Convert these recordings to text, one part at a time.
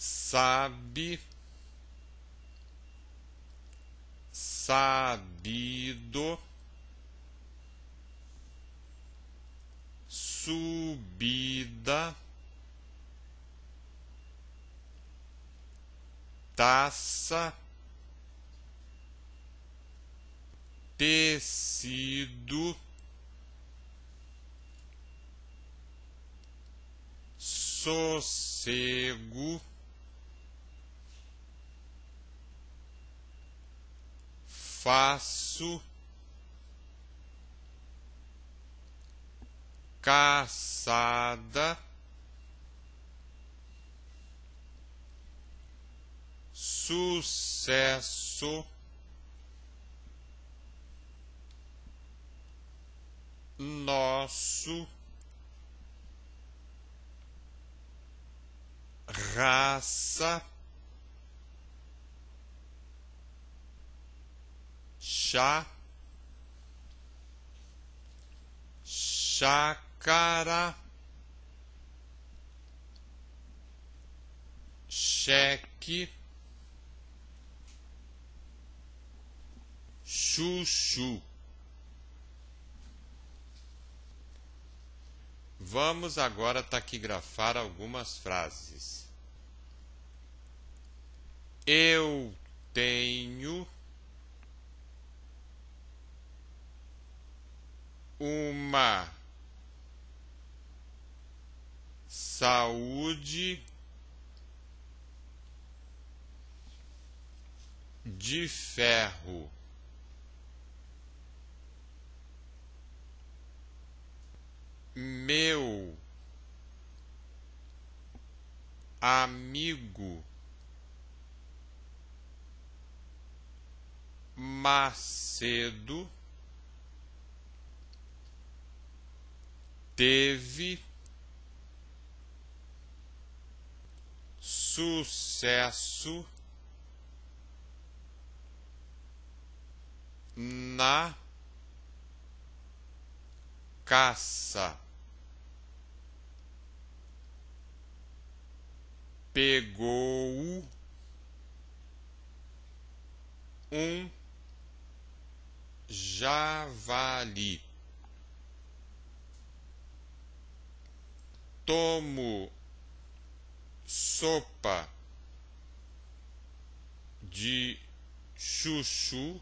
sabe, sabido, subida, taça, tecido, sossego, faço, caçada, sucesso, nosso, raça, chá, chácara, cheque, chuchu. Vamos agora taquigrafar algumas frases. Eu tenho uma saúde de ferro. Meu amigo Macedo teve sucesso na caça. Pegou um javali. Tomo sopa de chuchu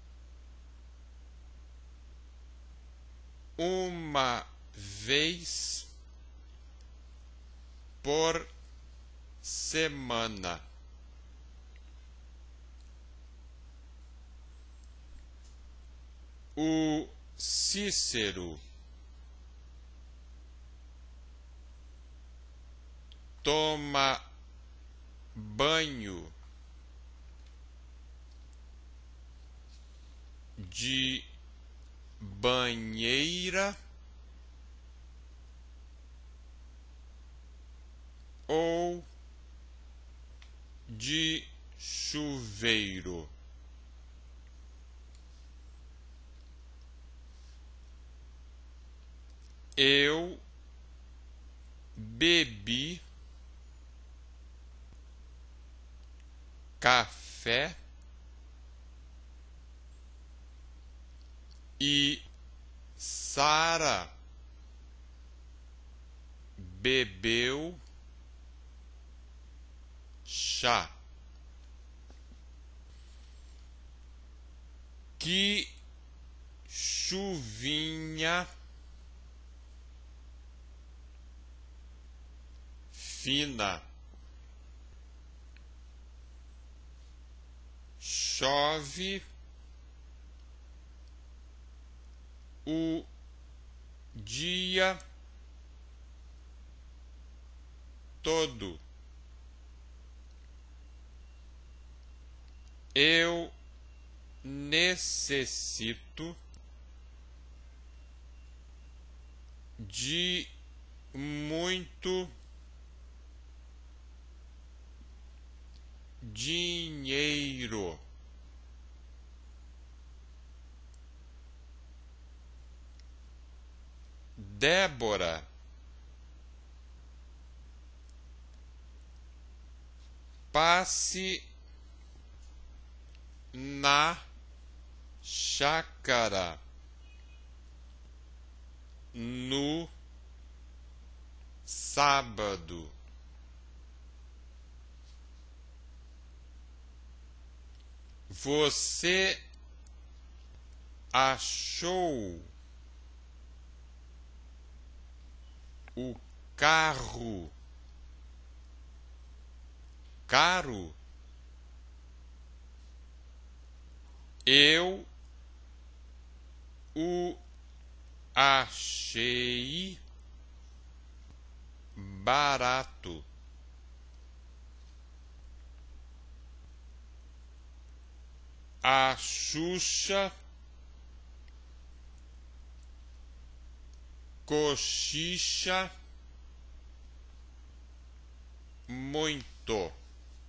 uma vez por semana. O Cícero toma banho de banheira ou de chuveiro. Eu bebi café e Sara bebeu chá. Que chuvinha fina. Chove o dia todo. Eu necessito de muito dinheiro. Débora passe na chácara no sábado. Você achou o carro caro? Eu o achei barato. A Xuxa cochicha muito.